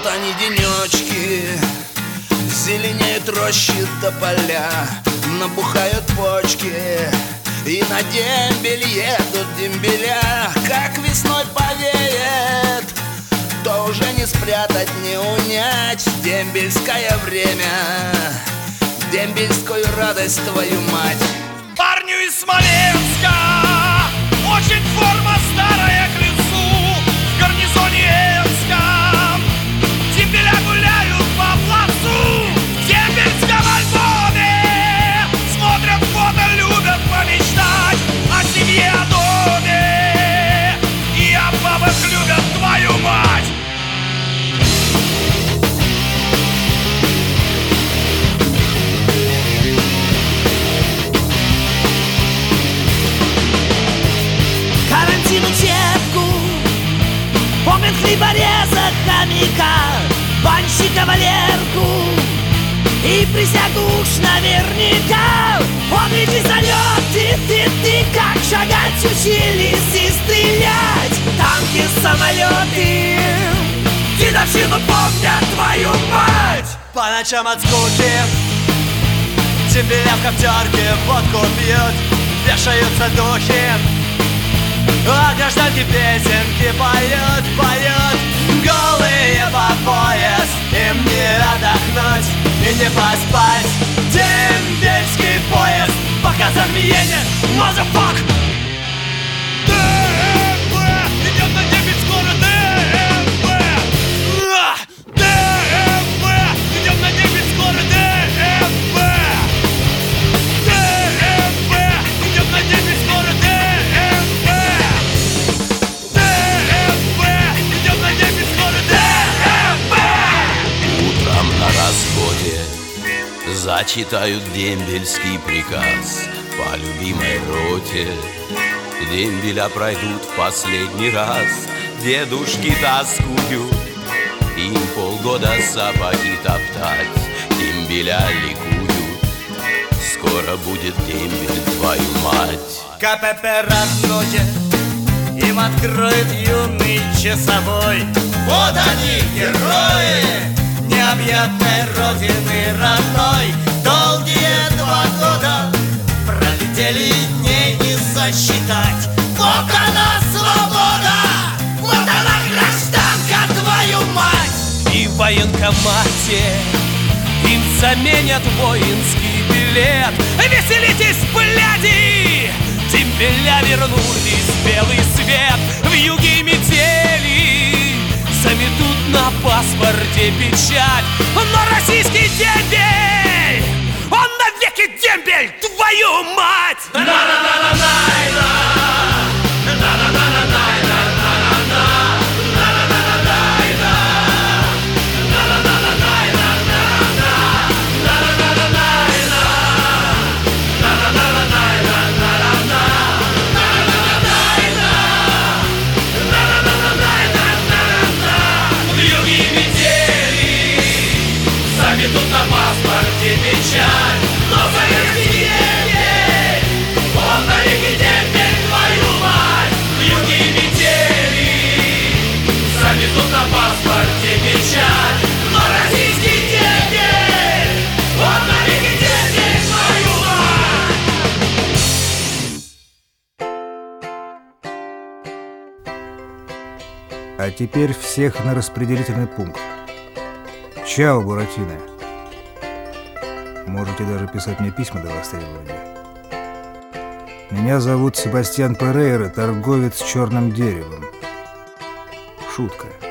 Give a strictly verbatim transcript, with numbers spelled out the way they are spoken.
они денечки, зеленеют рощи тополя, набухают почки, и на дембель едут дембеля. Как весной повеет, то уже не спрятать, не унять дембельское время, дембельскую радость, твою мать. Парню из Смоленска очень форма старая к лицу. В гарнизоне Энском дембеля гуляют по плацу. В дембельском альбоме смотрят фото, любят помечтать о семье, о доме и о бабах, любят твою мать. Учебку помнит хлебореза, хомяка, банщика Валерку и присягу уж наверняка. Он ведь и залет, ты, ты, ты, как шагать учились и стрелять. Танки, самолеты, дедовщину помнят, твою мать. По ночам от скуки дембеля в коптерке водку пьют, вешаются духи, а гражданки песенки поют, поют. Голые по пояс, им не отдохнуть и не поспать. Дембельский поезд, показан едет, motherfuck. ДМБ, идет на дембель скоро, ДМБ. ДМБ, идет на дембель скоро, ДМБ. ДМБ, идет на дембель скоро, ДМБ. На расходе зачитают дембельский приказ по любимой роте. Дембеля пройдут в последний раз, дедушки тоскуют, им полгода сапоги топтать, дембеля ликуют. Скоро будет дембель, твою мать. КПП родное им откроет юный часовой. Вот они, герои необъятной родины родной. Долгие два года пролетели, дней не засчитать. Вот она свобода, вот она гражданка, твою мать. И в военкомате им заменят воинский билет. Веселитесь, бляди! Дембеля вернулись в белый свет. В юге метели заметут на паспорте печать. Но российский дембель, он навеки дембель, твою мать! На-на-на-на-на-на, тут на паспорте печаль, но советский дембель, он навеки дембель, твою мать. В юге метели заметут на паспорте печаль, но российский дембель, он навеки дембель, твою мать. А теперь всех на распределительный пункт. Чао, Буратино. Можете даже писать мне письма до востребования. Меня зовут Себастьян Перейра, торговец черным деревом. Шутка.